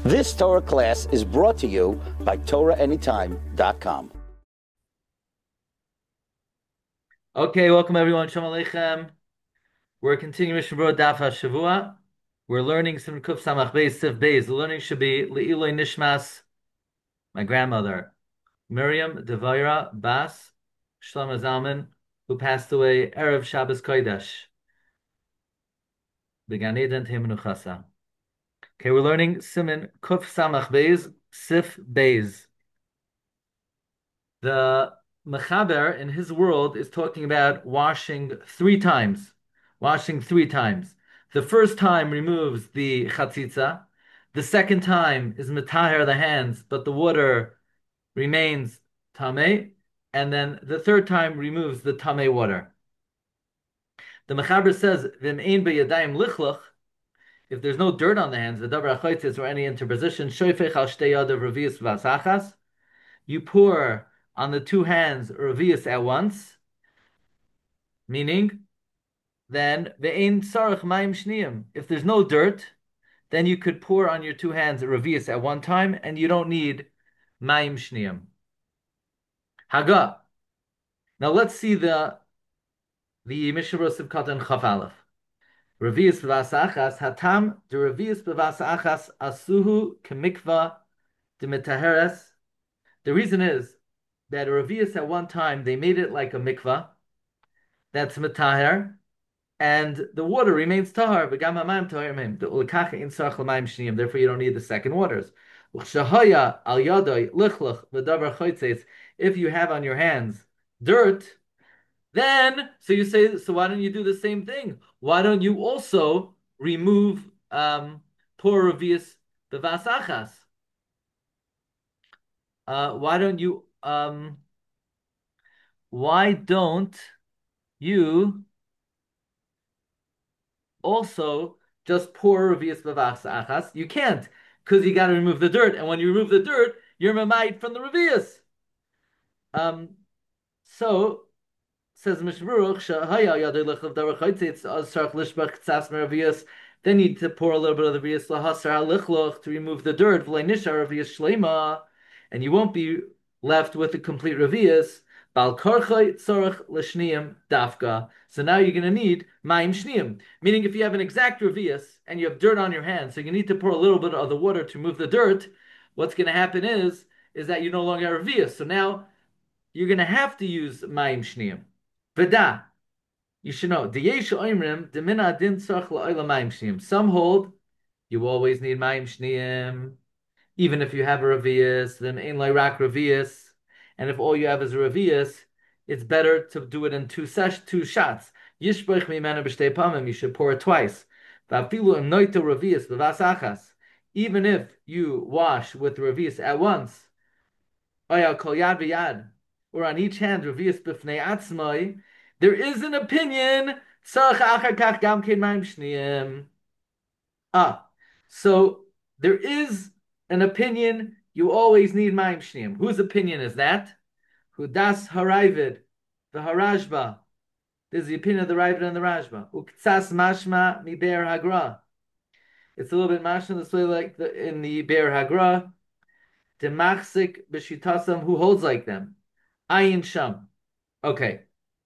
This Torah class is brought to you by TorahAnytime.com. Okay, welcome everyone. Shalom Aleichem. We're continuing Mishnah Berurah Daf HaShavua. We're learning some Kuf Samach Beis Sif Beis. The learning should be Le'iloi Nishmas, my grandmother, Miriam Devira Bas Shlomo Zalman, who passed away Erev Shabbos Kodesh. Began Eden Temenuchasa. Okay, we're learning Siman Kuf Samach Beis Sif Beis. The Mechaber in his world is talking about washing three times. Washing three times. The first time removes the chatzitza. The second time is metaher the hands, but the water remains tameh. And then the third time removes the tameh water. The Mechaber says, "V'im ein b'yadayim lichluch." If there's no dirt on the hands, the davar achoitzis or any interposition, shoyfech al shtei yadav revius v'asachas. You pour on the two hands revius at once, meaning then ve'ein sarach mayim shniyim. If there's no dirt, then you could pour on your two hands revius at one time, and you don't need mayim shniyim. Haga. Now let's see the Mishnah Berurah Sivkatan Chaf Aleph. Revius b'vasachas hatam de revius b'vasachas asuhu kemikva de mitaheres. The reason is that a revius at one time they made it like a mikvah. That's mitaher, and the water remains tahar. Therefore, you don't need the second waters. If you have on your hands dirt, then so you say, so why don't you do the same thing? Why don't you also remove poor revius bevasachas? Why don't you also just pour revius bevasachas? You can't, because you got to remove the dirt, and when you remove the dirt, you're mamayit from the revius. So says Mishnah Berurah, then you need to pour a little bit of the revius lahasar to remove the dirt, and you won't be left with a complete revius. So now you're going to need mayim shniyim, meaning if you have an exact revius and you have dirt on your hands, so you need to pour a little bit of the water to remove the dirt. What's going to happen is that you no longer have revius. So now you're going to have to use mayim shniyim. V'da, you should know. Some hold you always need mayim shniyim, even if you have a revius. Then ein rak revius. And if all you have is a revius, it's better to do it in two shots. Yishbrich mimena b'shtei pamim, you should pour it twice. V'afilu im noito revius b'vasachas, even if you wash with revius at once, oyal kol yad v'yad, or on each hand revius b'fnei atzmai, there is an opinion, tzarach achar kach gam kein mayim shniyim. So there is an opinion, you always need mayim shniyim. Whose opinion is that? Hudas Haravid, the Harajba. This is the opinion of the Ravid and the Rajba. Uktsas mashma mi Be'er Hagra. It's a little bit mashma this way, like in the Be'er Hagra. Demachsik b'shitasam, who holds like them. Ayin Sham. Okay.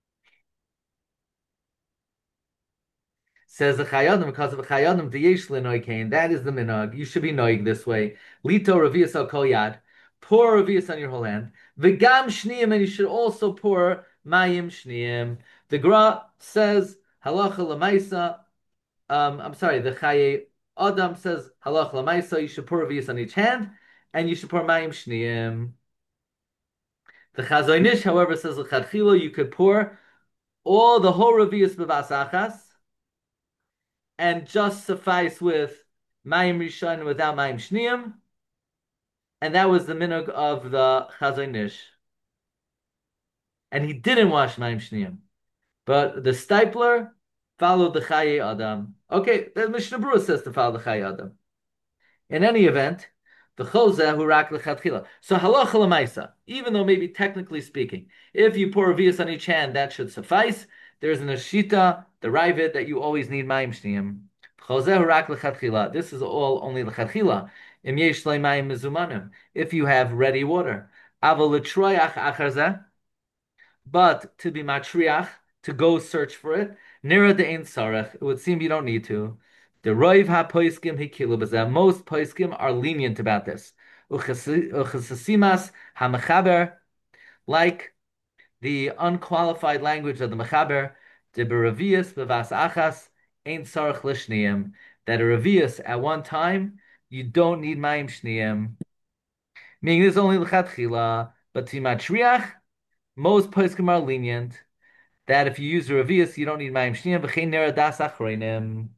Says the Chayadim, because of the Chayadim, the Yesh Linoikain, that is the minhag. You should be noig this way. Lito Revius al Kol Yad. Pour revius on your whole hand. V'gam shniyim, and you should also pour mayim shniyim. The Gra says halacha lemaisa. I'm sorry. The Chaye Adam says halacha lemaisa. You should pour revius on each hand, and you should pour mayim shniyim. The Chazon Ish, however, says l'chadchila you could pour all the whole revius b'vasachas, and just suffice with mayim rishon without mayim shniyim. And that was the minhag of the Chazon Ish. And he didn't wash mayim shniyim. But the Stipler followed the Chaye Adam. Okay, the Mishnah Berurah says to follow the Chaye Adam. In any event, the Chozeh who rak lechatchila. So halacha lemaisa, even though maybe technically speaking, if you pour revius on each hand, that should suffice. There's an Ashita, the Ravid, that you always need mayim shniyim. Chozeh who rak lechatchila. This is all only lechatchila. Im yesh mayim mezumanim. If you have ready water. Aval l'troyach achar zeh, but to be matriach, to go search for it, nira de ein sarach, it would seem you don't need to. The roiv ha-poiskim hikilu b'zeh. Most poiskim are lenient about this. Uchasasimas ha-mechaber, like the unqualified language of the mechaber, de beravias b'vas achas, ein sarach lishniim, that a revius at one time, you don't need mayim shniim. Meaning this is only l'chatchila, but to matriach, most poskim are lenient that if you use the revius, you don't need mayim shniyim. V'chein nera das achreinim.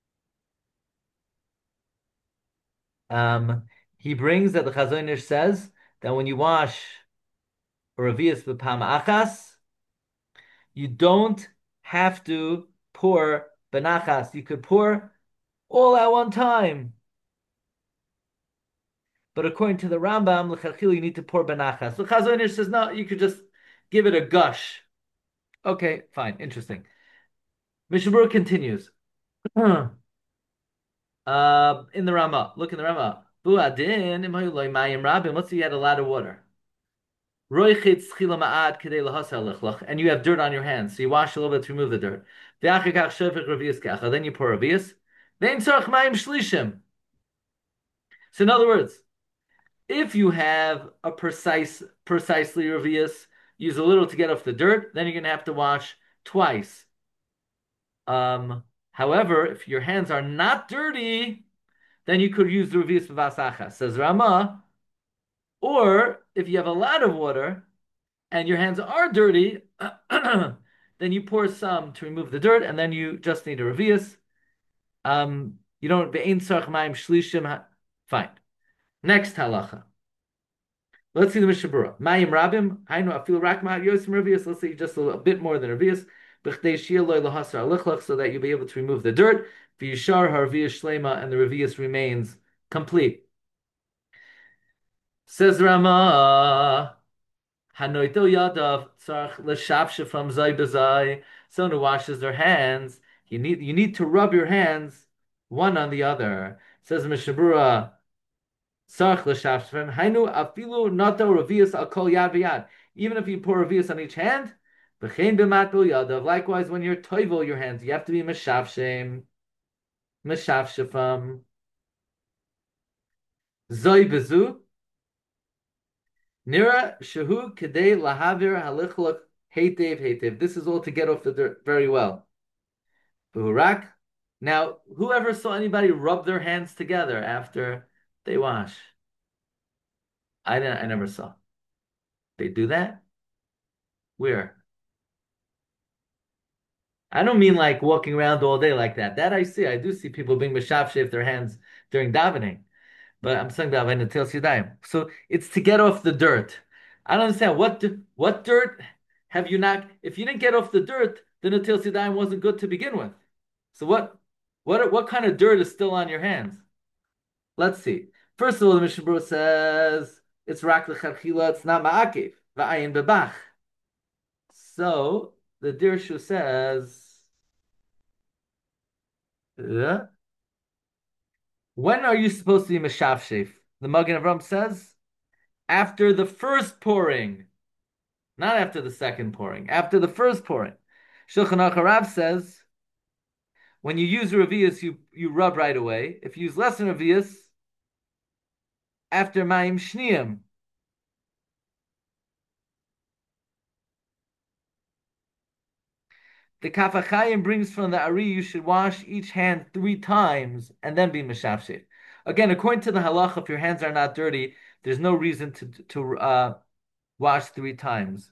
He brings that the Chazon Ish says that when you wash a revius b'pam achas, you don't have to pour benachas. You could pour all at one time. But according to the Rambam, l'chachil, you need to pour benachas. The Chazon Ish says no, you could just give it a gush. Okay, fine, interesting. Mishnah Berurah continues. In the Rama, look in the Rama. Buadin imayu loy mayim rabim. Let's say you had a lot of water. Roichitz chila ma'ad kedei lahasar lechlach, and you have dirt on your hands, so you wash a little bit to remove the dirt. V'achikach shofech revius kacha. Then you pour revius. Ve'im tzarich mayim shlishim. So in other words, if you have a precisely revius, use a little to get off the dirt, then you're going to have to wash twice. However, if your hands are not dirty, then you could use the revius b'vasachas, says Rama. Or if you have a lot of water and your hands are dirty, then you pour some to remove the dirt, and then you just need a revius. You don't be'ein tzarich mayim shlishim. Fine. Next halacha. Let's see the Mishnah Berurah. Mayim rabim, hainu afil rak ma'ad yosim revius. Let's say just a bit more than revius. B'chdei shi'el loy lahasar alichlach, so that you'll be able to remove the dirt. V'yishar harvius shlema, and the revius remains complete. Says Rama, Hanoito yadav tzarich l'shafshe from zay b'zay. Someone who washes their hands, you need to rub your hands one on the other. Says Mishnah Berurah, tzarich l'shafshe from hainu afilu nato revius al kol yad v'yad. Even if you pour revius on each hand, v'chein b'matol yadav. Likewise, when you're toivel your hands, you have to be meshafshem from zay b'zu. Nira shehu kedei lahavir halichluk heitev. This is all to get off the dirt very well. Buhurak. Now, whoever saw anybody rub their hands together after they wash? I didn't. I never saw. They do that? Where? I don't mean like walking around all day like that. That I see. I do see people being mishafshef their hands during davening. But I'm saying that Netilas Yadayim. So it's to get off the dirt. I don't understand what dirt have you not? If you didn't get off the dirt, then Netilas Yadayim wasn't good to begin with. So what kind of dirt is still on your hands? Let's see. First of all, the Mishnah Berurah says it's rak l'charchila. It's not ma'akev va'ayin bebach. So the Dirshu says. When are you supposed to be meshafshef? The Magen Avraham says after the first pouring, not after the second pouring. After the first pouring, Shulchan Aruch Harav says when you use revius, you rub right away. If you use less than revius, after mayim shniyim. The Kaf HaChaim brings from the Ari, you should wash each hand 3 times and then be meshafshef. Again, according to the halach, if your hands are not dirty, there's no reason to wash 3 times.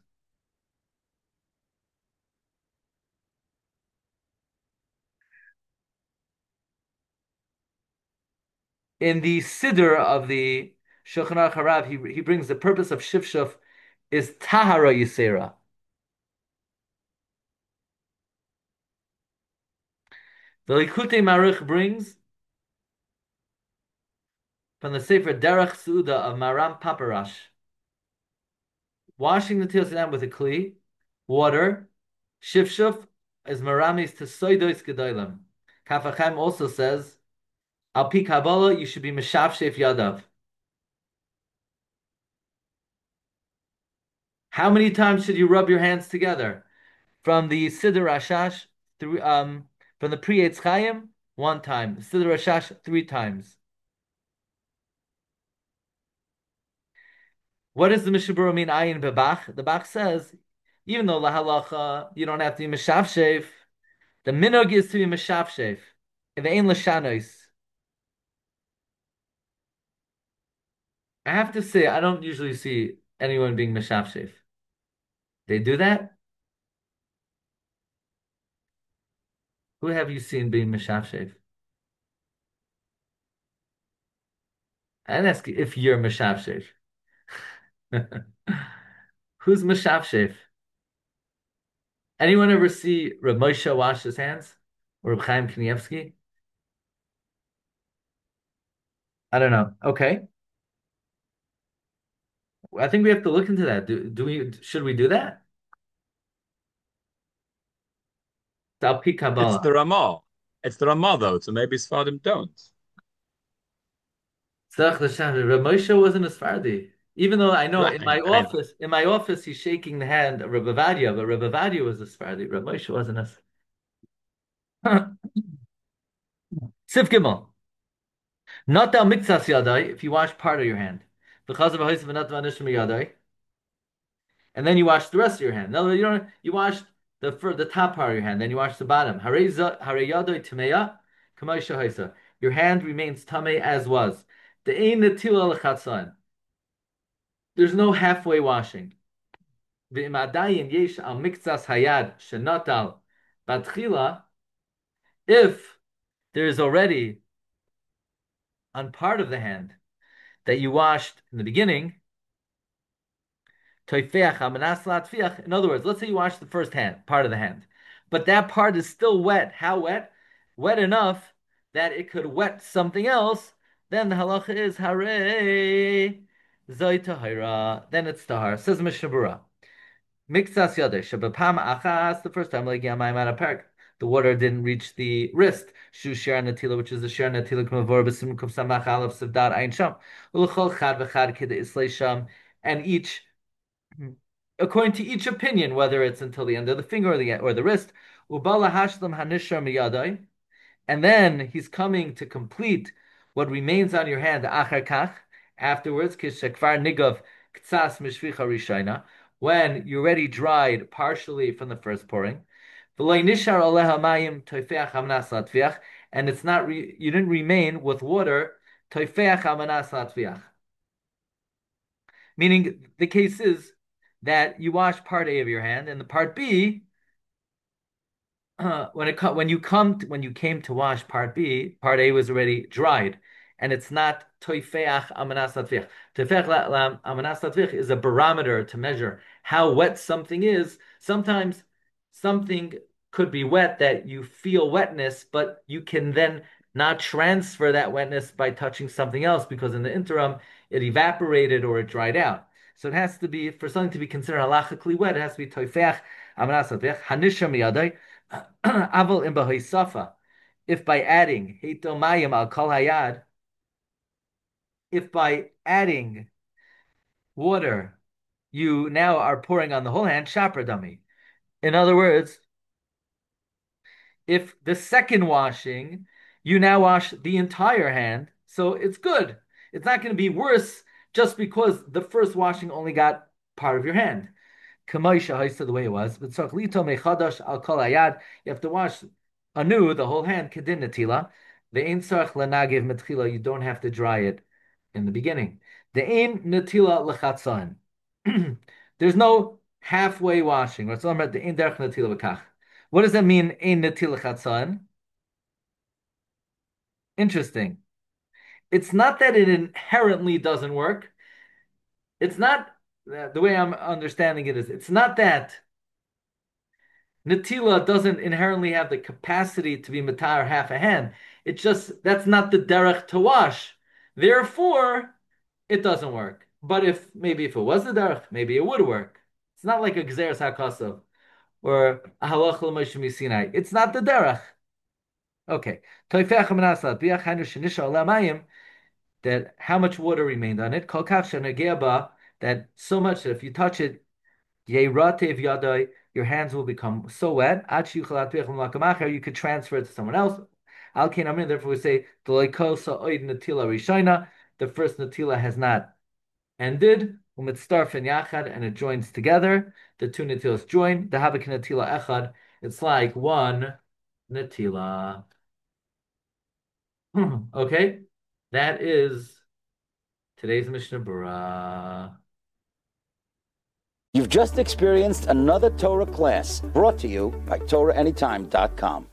In the Siddur of the Shulchan Aruch Harav, he brings the purpose of shifshuf is tahara yisera. The Likutei Maruch brings from the Sefer Derech Suda of Maram Paparash, washing the Netilas Yadayim with a kli, water, shifshuf is maramis to soidos gedolim. Kaf HaChaim also says Al pi Kabbalah, you should be mishafshef yadav. How many times should you rub your hands together? From the Siddur Rashash through from the Pri Etz Chaim, one time. Siddur Rashash, three times. What does the Mishabura mean? Ayin bebach. The Bach says, even though lahalacha you don't have to be mishafshef, the minog is to be mishafshef. If ain't l'shanois. I have to say, I don't usually see anyone being mishafshef. They do that? Who have you seen being mishafshef? I'd ask you if you're mishafshef. Who's mishafshef? Anyone ever see Rav Moshe wash his hands? Or Reb Chaim Kanievsky? I don't know. Okay. I think we have to look into that. Do we should we do that? It's Al Pi It's Kabbalah. the Ramah. It's the Ramah, though, so maybe Sfardim don't. Tzarech l'shav. Rav Moshe wasn't a Sephardi. Even though I know Right. in my office, he's shaking the hand of Rav Avadia, but Rav Avadia was a Sephardi. Rav Moshe wasn't a Sif Gimel. Not al miktsas yadai if you wash part of your hand. Because of a hoisav not vanishim yadai. And then you wash the rest of your hand. In other words, you wash the top part of your hand, then you wash the bottom. Your hand remains tamei as was. There's no halfway washing. If there is already on part of the hand that you washed in the beginning, in other words, let's say you wash the first hand, part of the hand, but that part is still wet. How wet? Wet enough that it could wet something else. Then the halacha is hare zay tahira. Then it's tahar. Says Mishnah Berurah. Mixas yadesh shabapam achas. The first time like yamayim at a park, the water didn't reach the wrist. Shu shir natila, which is the shir natila k'mavor b'sim kum samach alav sevdar ein sham. Ulechol chad v'chad kida islay sham. And each according to each opinion, whether it's until the end of the finger or the wrist, ubala hashlam hanishar miyadai, and then he's coming to complete what remains on your hand, achar kach, afterwards, kishakvar nigav ktsas mishvicha rishayna, when you already dried partially from the first pouring, v'loy nishar oleha mayim toifeach hamnas latviach, and it's not you didn't remain with water toifeach hamnas latviach. Meaning the case is that you wash part A of your hand, and the part B, when you came to wash part B, part A was already dried, and it's not toifeach amanas latvich. Toifeach amanas latvich is a barometer to measure how wet something is. Sometimes something could be wet that you feel wetness, but you can then not transfer that wetness by touching something else because in the interim it evaporated or it dried out. So it has to be, for something to be considered halachically wet, it has to be toifeach amanas latvich hanisha miyadai. Aval in Bahaisafa, if by adding Heito Mayim al Kol Hayad, if by adding water you now are pouring on the whole hand, Shapar Dami. In other words, if the second washing you now wash the entire hand, so it's good. It's not going to be worse just because the first washing only got part of your hand. Kamaisha Haisa the way it was, but Lito Mechadash al Kol Hayad, you have to wash anew the whole hand, Kedin Natila. The Ein Sarach Lanagiv Metchila, you don't have to dry it in the beginning. The Ein Natila Lechatzan. There's no halfway washing. The Ein Derech Natila V'kach. What does that mean, Ein Natila Lechatzan? Interesting. It's not that it inherently doesn't work. It's not, the way I'm understanding it is, it's not that Natila doesn't inherently have the capacity to be matar half a hand. It's just that's not the derech to wash. Therefore, it doesn't work. But if it was the derech, maybe it would work. It's not like a gzeres hakasav or a halach l'moshe misinai. It's not the derech. Okay. That how much water remained on it. That so much that if you touch it, your hands will become so wet. You could transfer it to someone else. Therefore we say the first natila has not ended. And it joins together. The two natilas join. The havik natila echad. It's like one natila. Okay, that is today's Mishnah Berurah. You've just experienced another Torah class brought to you by TorahAnytime.com.